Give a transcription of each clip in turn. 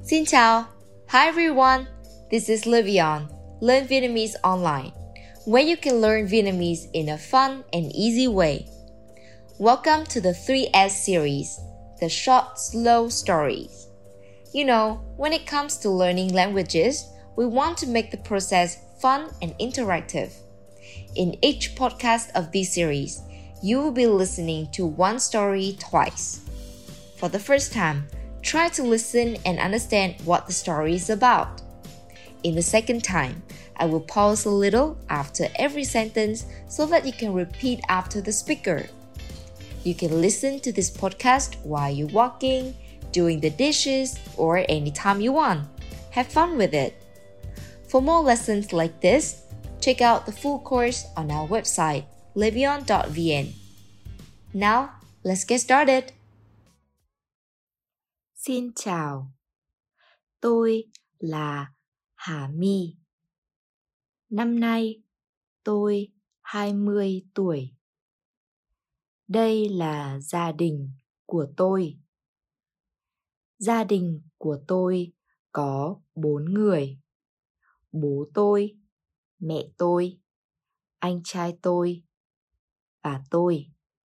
Xin chào! Hi everyone! This is Livion, Learn Vietnamese Online, where you can learn Vietnamese in a fun and easy way. Welcome to the 3S series, the short, slow stories. You know, when it comes to learning languages, we want to make the process fun and interactive. In each podcast of this series, you will be listening to one story twice. For the first time, try to listen and understand what the story is about. In the second time, I will pause a little after every sentence so that you can repeat after the speaker. You can listen to this podcast while you're walking, doing the dishes, or anytime you want. Have fun with it. For more lessons like this, check out the full course on our website, levion.vn. Now, let's get started. Xin chào, tôi là Hà My. Năm nay tôi 20 tuổi. Đây là gia đình của tôi. Gia đình của tôi có 4 người. Bố tôi, mẹ tôi, anh trai tôi và tôi.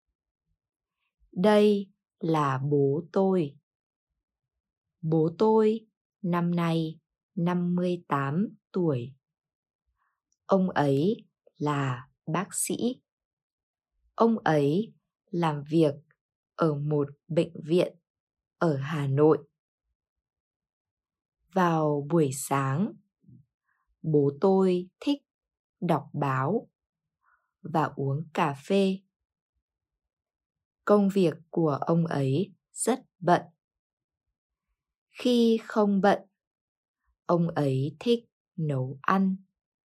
Đây là bố tôi. Bố tôi năm nay 58 tuổi. Ông ấy là bác sĩ. Ông ấy làm việc ở một bệnh viện ở Hà Nội. Vào buổi sáng, bố tôi thích đọc báo và uống cà phê. Công việc của ông ấy rất bận. Khi không bận, ông ấy thích nấu ăn.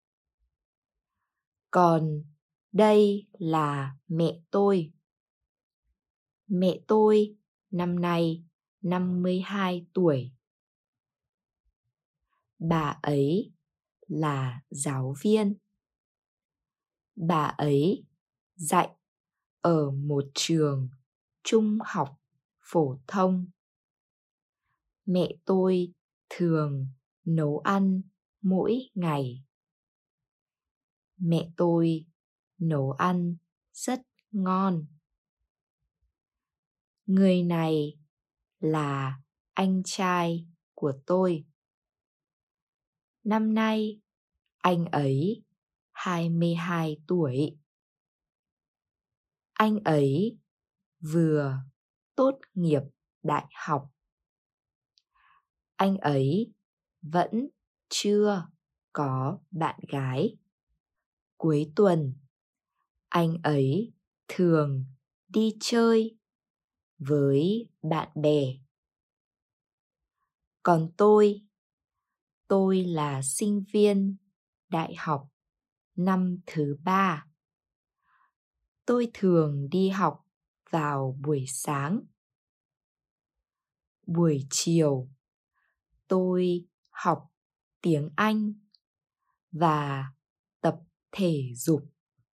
Còn đây là mẹ tôi. Mẹ tôi năm nay 52 tuổi. Bà ấy là giáo viên. Bà ấy dạy ở một trường trung học phổ thông. Mẹ tôi thường nấu ăn mỗi ngày. Mẹ tôi nấu ăn rất ngon. Người này là anh trai của tôi. Năm nay anh ấy 22 tuổi. Anh ấy vừa tốt nghiệp đại học. Anh ấy vẫn chưa có bạn gái. Cuối tuần, anh ấy thường đi chơi với bạn bè. Còn tôi là sinh viên đại học năm thứ 3. Tôi thường đi học vào buổi sáng. Buổi chiều, tôi học tiếng Anh và tập thể dục.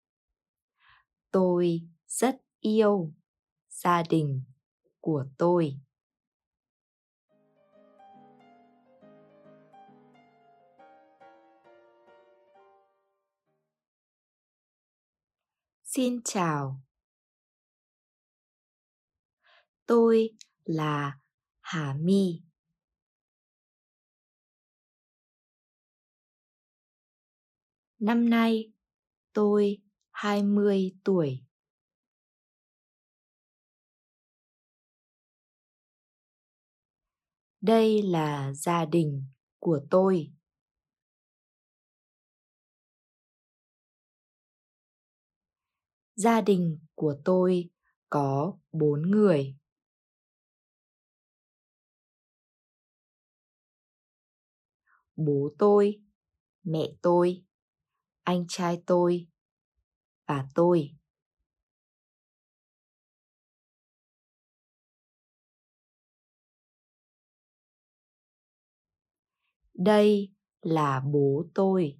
Tôi rất yêu gia đình của tôi. Xin chào. Tôi là Hà My. Năm nay tôi 20 tuổi. Đây là gia đình của tôi. Gia đình của tôi có 4 người. Bố tôi, mẹ tôi, anh trai tôi và tôi. Đây là bố tôi.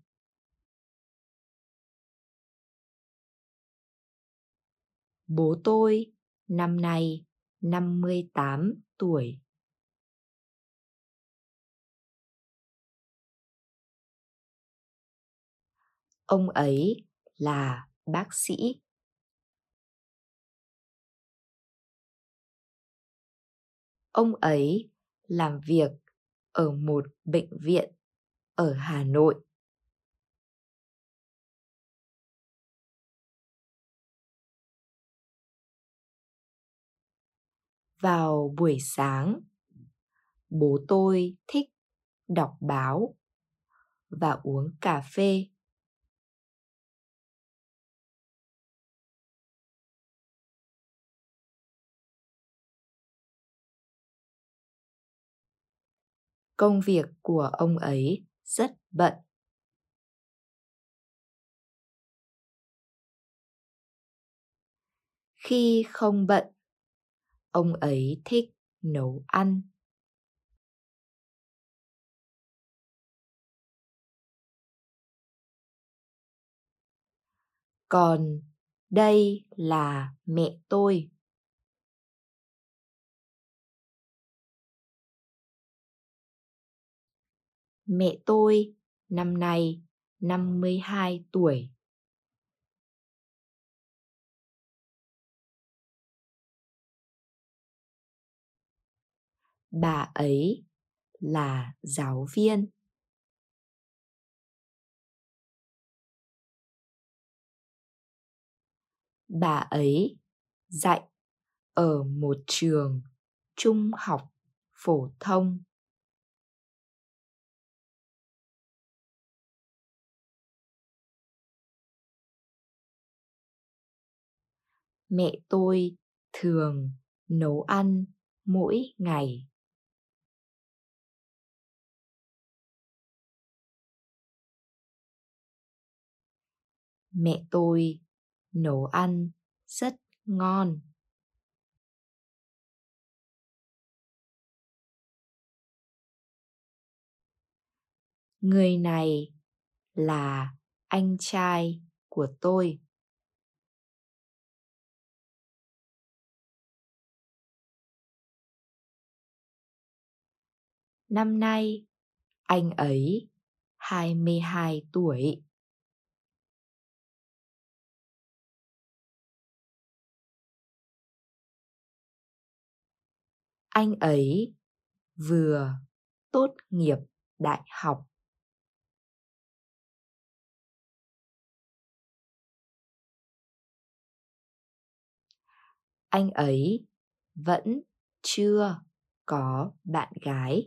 Bố tôi năm nay 58 tuổi. Ông ấy là bác sĩ. Ông ấy làm việc ở một bệnh viện ở Hà Nội. Vào buổi sáng, bố tôi thích đọc báo và uống cà phê. Công việc của ông ấy rất bận. Khi không bận, ông ấy thích nấu ăn. Còn đây là mẹ tôi. Mẹ tôi năm nay 52 tuổi. Bà ấy là giáo viên. Bà ấy dạy ở một trường trung học phổ thông. Mẹ tôi thường nấu ăn mỗi ngày. Mẹ tôi nấu ăn rất ngon. Người này là anh trai của tôi. Năm nay, anh ấy 22 tuổi. Anh ấy vừa tốt nghiệp đại học. Anh ấy vẫn chưa có bạn gái.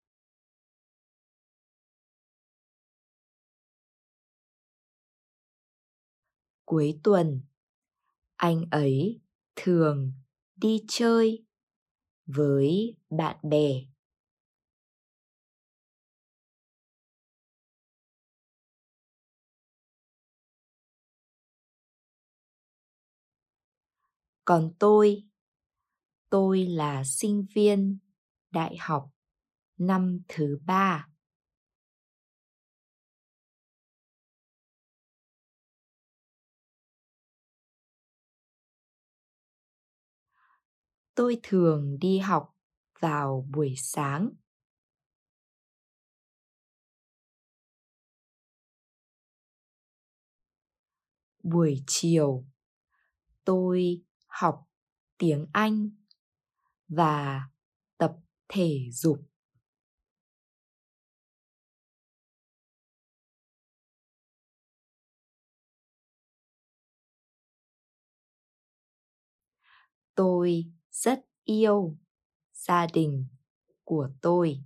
Cuối tuần, anh ấy thường đi chơi với bạn bè. Còn tôi là sinh viên đại học năm thứ 3. Tôi thường đi học vào buổi sáng. Buổi chiều, tôi học tiếng Anh và tập thể dục. Tôi rất yêu gia đình của tôi.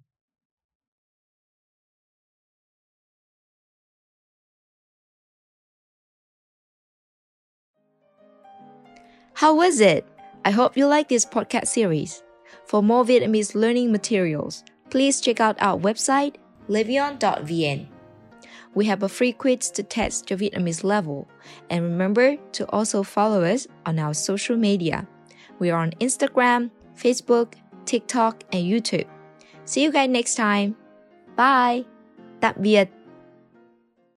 How was it? I hope you like this podcast series. For more Vietnamese learning materials, please check out our website, livion.vn. We have a free quiz to test your Vietnamese level. And remember to also follow us on our social media. We are on Instagram, Facebook, TikTok, and YouTube. See you guys next time. Bye! Tạm biệt!